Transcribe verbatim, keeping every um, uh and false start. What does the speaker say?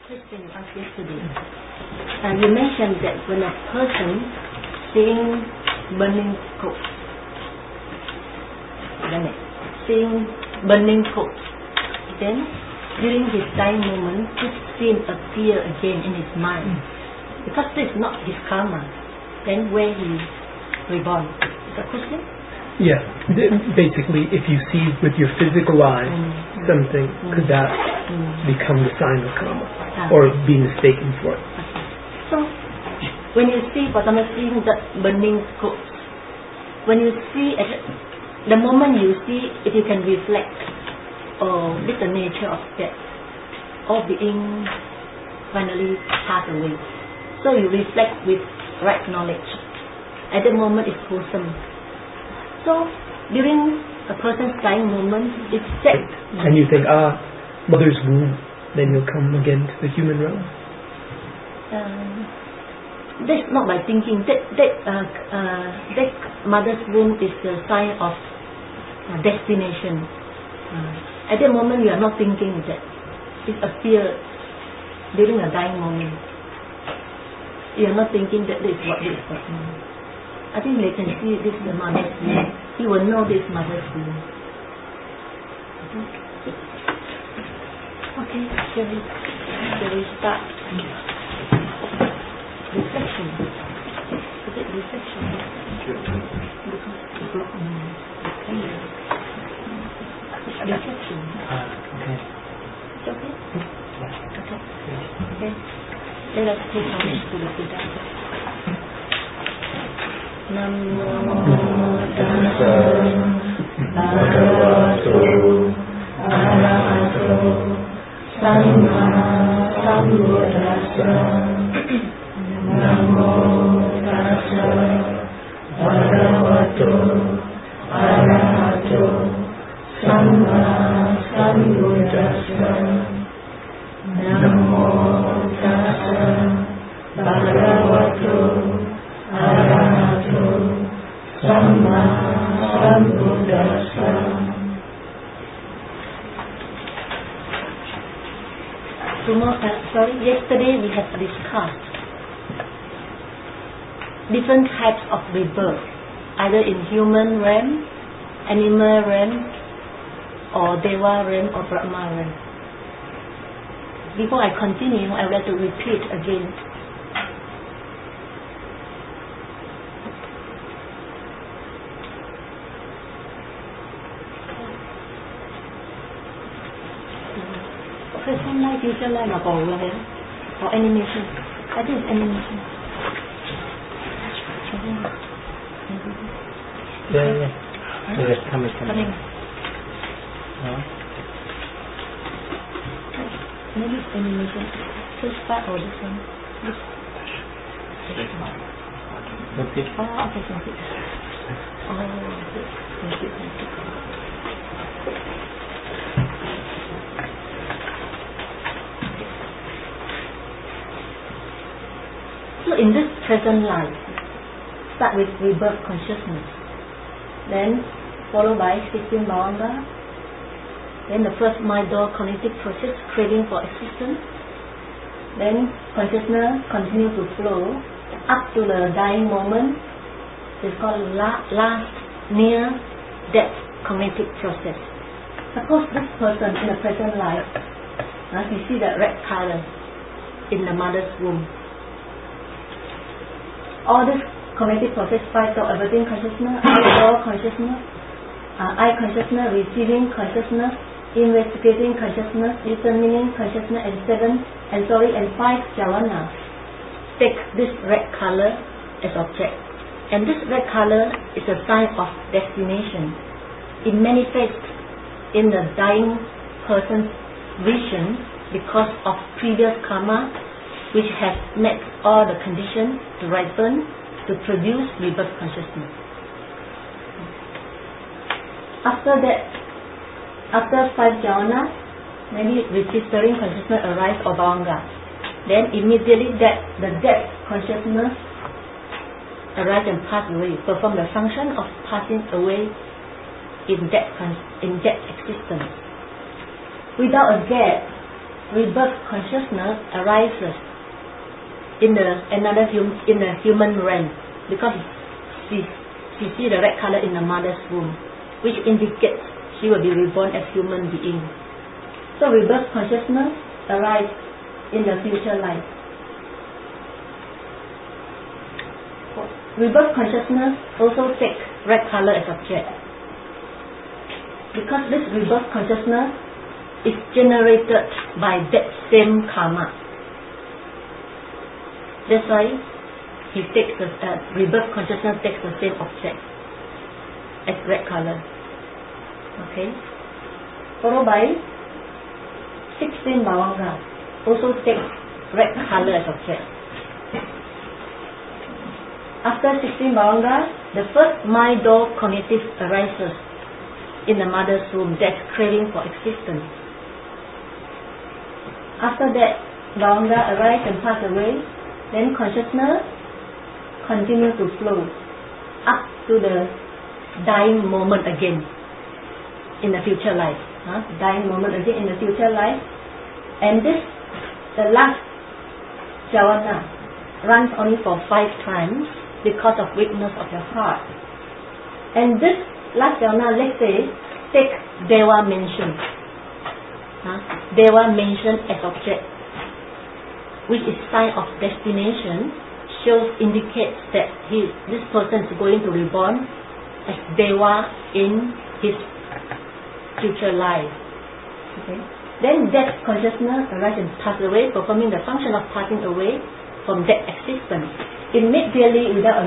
Question you asked yesterday. Uh, you mentioned that when a person seeing burning coal, seeing burning coal, then during his dying moment, this scene appear again in his mind. Because this is not his karma, then where he reborn? Is that question? Yeah. Basically, if you see with your physical eyes mm. something, mm. could that mm. become the sign of karma? Ah. Or be mistaken for it? Okay. So, when you see, for example, seeing the burning coal, when you see, at the moment you see, if you can reflect, oh, this is the nature of death, all being finally pass away. So you reflect with right knowledge. At the moment it's wholesome. So during a person's dying moment, it's dead. And you think, ah, mother's womb, then you'll come again to the human realm. Um, that's not by thinking. That that uh, uh, that mother's womb is the sign of uh, destination. Uh, at that moment, you are not thinking that it appears during a dying moment. You are not thinking that this is what this is. Mm. I think they can see this is the mother's womb. He will know this mother's womb. Okay, shall we, shall we start? Reflection. Is it reflection? Reflection. Okay. It's okay? Okay. Okay. Let us take homage to the Buddha. Namo Tassa Bhagavato Arahato Samma Sambuddhassa. Namo Tassa Bhagavato Arahato Samma Sambuddhassa. Namo Tassa Bhagavato Arahato Samma Sambuddhassa. Tomorrow, uh, sorry, yesterday we have discussed different types of rebirth, either in human realm, animal realm, or Deva realm or Brahma realm. Before I continue, I would like to repeat again. Present life, future life là bầu là thế, or animation. I think it's animation. Yeah, yeah. Huh? Yeah, coming, coming. Coming. Huh? Maybe it's animation. First part or this one? This. Okay. Oh, okay, thank you. Oh, good. Thank you, thank you. So in this present life, start with rebirth consciousness, then followed by sixteen bhavanga, then the first mind door cognitive process, craving for existence, then consciousness continue to flow up to the dying moment. It's called la- last near death cognitive process. Suppose this person in the present life, uh, you see that red color in the mother's womb. All this cognitive process, five door everything consciousness, eye door consciousness, uh, eye consciousness, receiving consciousness, investigating consciousness, listening consciousness, and seven, and sorry, and five jhana. Take this red color as object, and this red color is a sign of destination. It manifests in the dying person's vision because of previous karma, which has met all the conditions to ripen to produce rebirth consciousness. After that, after five jhana, maybe registering consciousness arise or bhavanga. Then immediately that the death consciousness arise and pass away, perform the function of passing away in death in death existence. Without a gap, rebirth consciousness arises in the another hum, in the human realm, because she she see the red color in the mother's womb, which indicates she will be reborn as human being. So rebirth consciousness arises in the future life. Rebirth consciousness also takes red color as object, because this rebirth consciousness is generated by that same karma. That's why he takes the uh, rebirth consciousness takes the same object as red color. Okay. Followed by sixteen bhavanga also takes red color as object. After sixteen bhavanga, the first mind door cognitive arises in the mother's womb, that's craving for existence. After that, bhavanga arises and pass away, then consciousness continues to flow up to the dying moment again in the future life. Huh? Dying moment again in the future life. And this, the last jhana, runs only for five times because of weakness of your heart. And this last jhana, let's say, take Deva mention. Huh? Deva mention as object, which is sign of destination, shows, indicates that he, this person is going to reborn as Deva in his future life. Okay. Then that consciousness arises and passes away, performing the function of passing away from that existence. Immediately without a